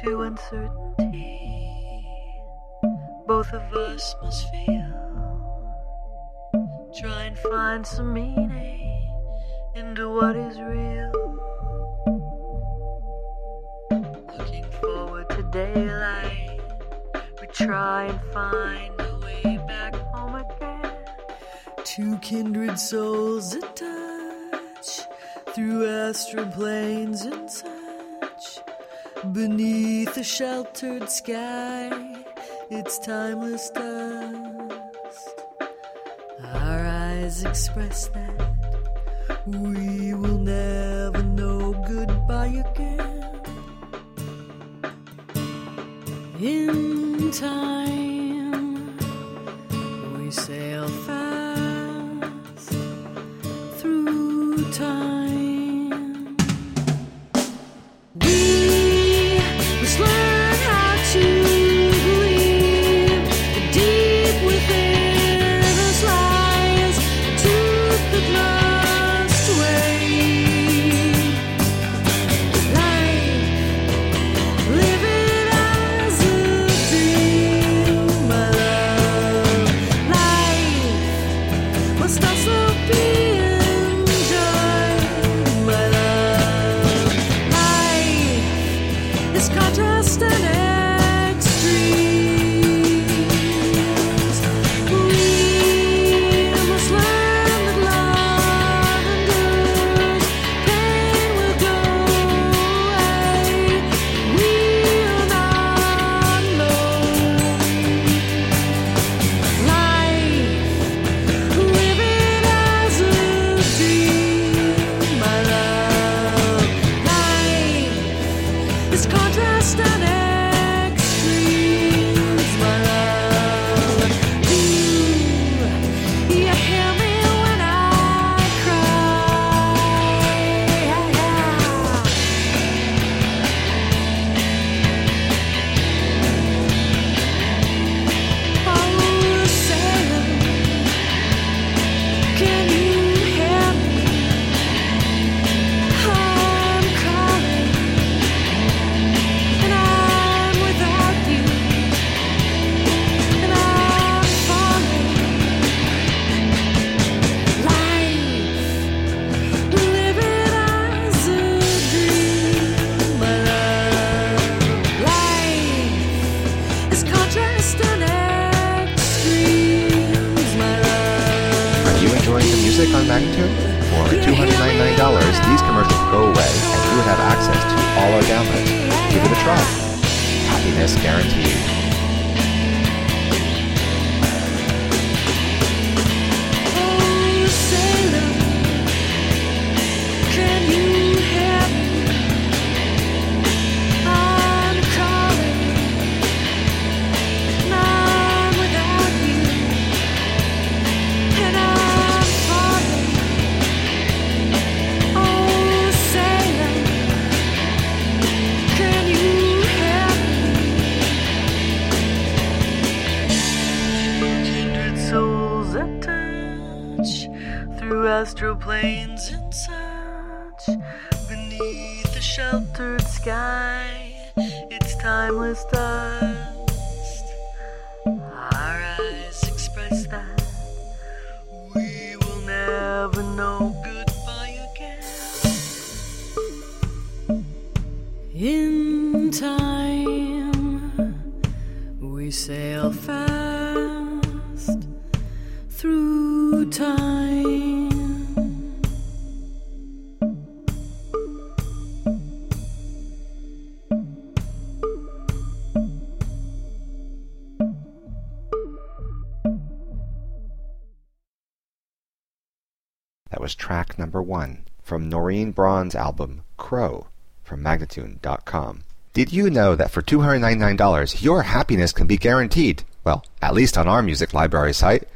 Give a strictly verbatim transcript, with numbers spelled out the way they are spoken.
to uncertainty, both of us must feel. Try and find some meaning into what is real. Looking forward to daylight, we try and find a way back home again. Two kindred souls that touch through astral planes and such. Beneath a sheltered sky, it's timeless dust. Our eyes express that we will never know goodbye again. In time, we sail fast through time. Learn how to believe that deep within us lies a truth that must wait. Life, live it as a dream, my love. Life must also be enjoyed, my love. Life is contrast and extremes. We must learn that love endures. Pain will go away. We are not alone. Life, live it as a dream, my love. Life is contrast and extremes, my love. Do you hear me when I cry? Oh, sailor, can you hear me? I'm crying. And I'm without you, and I'm falling. Life, live it as a dream, my love. Life is contrast and extremes, my love. Are you enjoying the music on Magnitude? For two hundred ninety-nine dollars, these commercials go away, and you would have access to all our downloads. Give it a try. Happiness guaranteed. Oh, sailor, can you hear me? I'm calling, and I'm without you, and I'm falling. Oh, sailor, can you hear me? Kindred souls that touch through astral planes and such. Beneath the sheltered sky, it's timeless dust. Our eyes express that we will never know goodbye again. In time, we sail fast through time. That was track number one from Noreen Braun's album Crow from Magnatune dot com. Did you know that for two hundred ninety-nine dollars your happiness can be guaranteed? Well, at least on our music library site.